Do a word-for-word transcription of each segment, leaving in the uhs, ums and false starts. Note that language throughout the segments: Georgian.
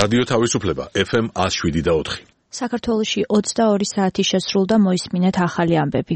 რადიო თავისუფლება ეფ ემ one oh seven და four. საქართველოში ოცდაორი საათი შესრულდა, მოისმინეთ ახალი ამბები.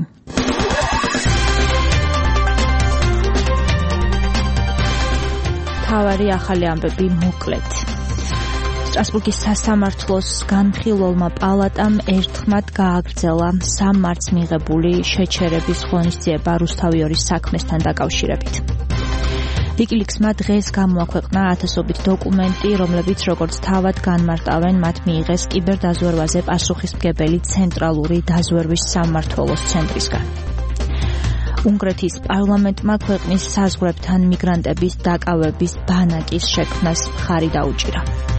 თავარი ახალი ამბები მოკლედ. სტრასბურგის სასამართლოს განხილველმა პალატამ ერთხმად გააგრძელა სამ მარტს მიღებული შეჩერების ღონისძიება რუსთავიორის საქმესთან დაკავშირებით. ვიკილიქსმა დღეს გამოაქვეყნა ათასობით დოკუმენტი, რომლებიც როგორც თავად განმარტავენ, მათ მიიღეს კიბერდაზვერვაზე პასუხისმგებელი ცენტრალური დაზვერვის სამმართველოს ცენტრისგან. უნგრეთის პარლამენტმა ქვეყნის საზღვრებთან მიგრანტების დაკავების ბანაკის შექმნას მხარი დაუჭირა.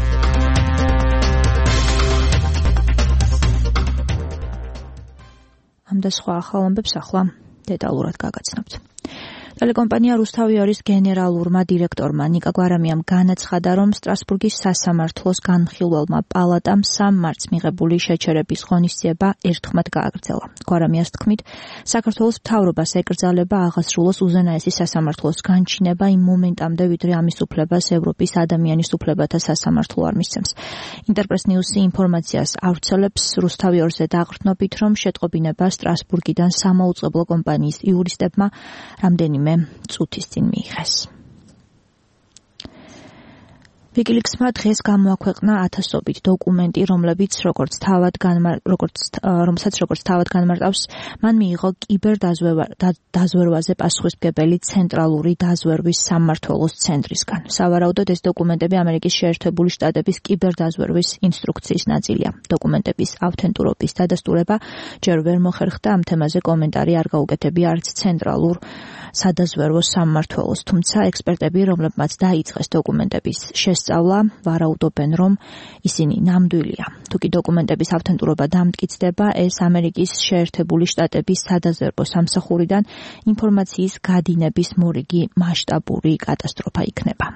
ამ და სხვა ახალ ამბებს ახლა დეტალურად გაგაცნობთ. ტელეკომპანია რუსთავიორის გენერალურმა დირექტორმა ნიკა გვარამიამ განაცხადა, რომ სტრასბურგის სასამართლოს განხილველმა პალატამ სამ მარტს მიღებული შეჩერების ღონისძიება ერთხმად გააგრძელა. გვარამიას თქმით, საქართველოს მთავრობას ეკრძალება აღასრულოს უზენაესი სასამართლოს განჩინება იმ მომენტამდე, ვიდრე ამის უფლებას ევროპის ადამიანის უფლებათა სასამართლო არ მისცემს. ინტერპრეს ნიუსი ინფორმაციას ავრცელებს რუსთავიორზე დაყრდნობით, რომ შეტყობინება სტრასბურგიდან სამაუწყებლო კომპანიის იურისტებმა რამდენიმე წუთის წინ მიიღეს. ვიკილიქსმა დღეს გამოაქვეყნა ათასობით დოკუმენტი, რომლებიც როგორც თავად როგორც რომელსაც როგორც თავად განმარტავს, მან მიიღო კიბერდაზვერვაზე პასუხისმგებელი ცენტრალური დაზვერვის სამმართველოს ცენტრისგან. სავარაუდოდ ეს დოკუმენტები ამერიკის შეერთებული შტატების კიბერდაზვერვის ინსტრუქციის ნაწილია. დოკუმენტების ავთენტურობის დადასტურება ჯერ ვერ მოხერხდა, ამ თემაზე კომენტარი არ გაუკეთებია არც ცენტრალურ სადაზვერვო სამმართველოს, თუმცა ექსპერტები, რომლებმაც დაიწყეს დოკუმენტების შესწავლა, ვარაუდობენ, რომ ისინი ნამდვილია. თუკი დოკუმენტების ავთენტურობა დამტკიცდება, ეს ამერიკის შეერთებული შტატების სადაზვერვო სამსახურიდან ინფორმაციის გადინების მორიგი მასშტაბური კატასტროფა იქნება.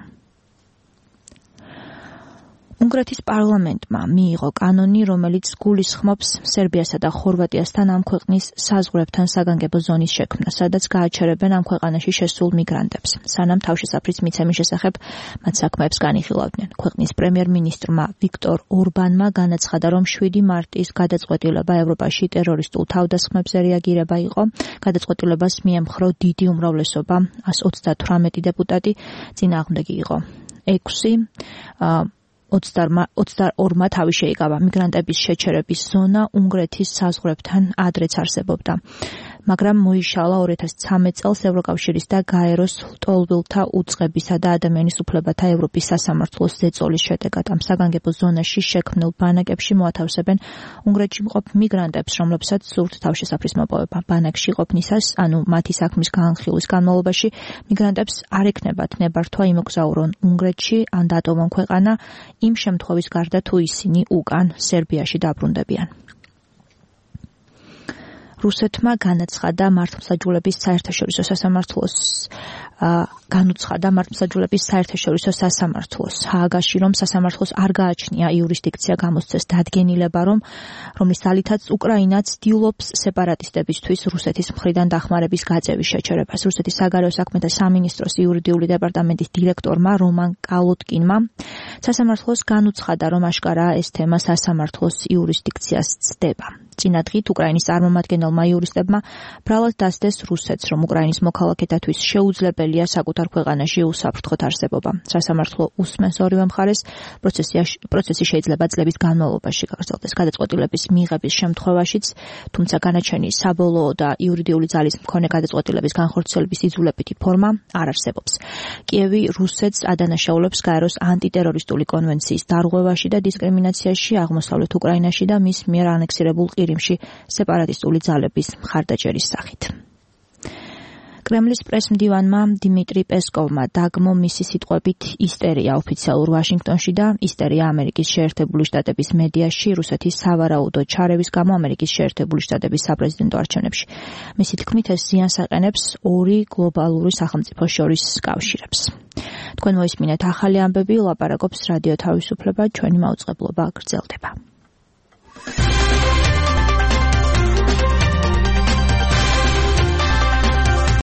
უნგრეთის პარლამენტმა მიიღო კანონი, რომელიც გულისხმობს სერბიასა და ხორვატიასთან ამ ქვეყნის საზღვრებთან საგანგებო ზონის შექმნას, სადაც გააჩერებენ ამ ქვეყანაში შესულ მიგრანტებს. სანამ თავშესაფრის მიცემის შესახებ მათ საქმეებს განიხილავდნენ. ქვეყნის პრემიერ-მინისტრმა ვიქტორ ორბანმა განაცხადა, რომ შვიდი მარტის გადაწყვეტილება ევროპაში ტერორისტულ თავდასხმებზე რეაგირება იყო. გადაწყვეტილებას მიემხრო დიდი უმრავლესობა, one hundred eighty-eight დეპუტატი, წინააღმდეგი იყო ექვსი. ოცდაორმა თავი შეიკავა. მიგრანტების შეჩერების ზონა უნგრეთის საზღვრებთან ადრეც არსებობდა, მაგრამ მოიშალა two thousand thirteen წელს ევროკავშირის და გაეროს ლტოლვილთა უწყებისა და ადამიანის უფლებათა ევროპის სასამართლოს ზეწოლის შედეგად. ამ საგანგებო ზონაში შექმნილ ბანაკებში მოათავსებენ უნგრეთში მყოფ მიგრანტებს, რომლებსაც სურთ თავშესაფრის მოპოვება. ბანაკში ყოფნისას, ანუ მათი საქმის განხილვის განმავლობაში, მიგრანტებს არ ექნებათ ნებართვა იმოგზაურონ უნგრეთში ან დატოვონ ქვეყანა, იმ შემთხვევის გარდა თუ ისინი უკან სერბიაში დაბრუნდებიან. რუსეთმა განაცხადა მართლმსაჯულების საერთაშორისო სასამართლოს განუცხადა მართლმსაჯულების საერთაშორისო სასამართლოს ჰააგაში, რომ სასამართლოს არ გააჩნია იურისდიქცია გამოსცეს დადგენილება, რომ რომლის ძალითაც უკრაინაც ცდილობს სეპარატისტებისთვის რუსეთის მხრიდან დახმარების გაწევის შეჩერებას. რუსეთის საგარეო საქმეთა სამინისტროს იურიდიული დეპარტამენტის დირექტორმა რომან კალოტკინმა სასამართლოს განუცხადა, რომ აშკარაა ეს თემა სასამართლოს იურისდიქციას ცდება. წინა დღით უკრაინის წარმომადგენელმა იურისტებმა ბრალად დასდეს რუსეთს, რომ უკრაინის მოქალაქეთათვის შეუძლებელია საკუთარ ქვეყანაში უსაფრთხოდ არსებობა. სასამართლო უსმენს ორივე მხარეს, პროცესი შეიძლება წლების განმავლობაში გაგრძელდეს. გადაწყვეტილების მიღების შემთხვევაშიც, თუმცა განაჩენი საბოლოო და იურიდიული ძალის მქონე გადაწყვეტილების განხორციელების იძულებითი ფორმა არ არსებობს. კიევი რუსეთს ადანაშაულებს გაეროს ანტიტერორისტული კონვენციის დარღვევაში და დისკრიმინაციაში აღმოსავლეთ უკრაინაში და მის მიერ ანექსირებულ ყირიმში სეპარატისტული ძალების მხარდაჭერის სახით. კრემლის პრესმდივანმა დიმიტრი პესკოვმა დაგმო მისი სიტყვებით ისტერია ოფიციალურ ვაშინგტონში და ისტერია ამერიკის შეერთებული შტატების მედიაში რუსეთის სავარაუდო ჩარევის გამო ამერიკის შეერთებული შტატების საპრეზიდენტო არჩევნებში. მისი თქმით, ეს ზიანს აყენებს ორი გლობალური სახელმწიფო შორის კავშირებს. თქვენ მოისმინეთ ახალი ამბები, ლაპარაკობს რადიო თავისუფლება, ჩვენი მაუწყებლობა გრძელდება.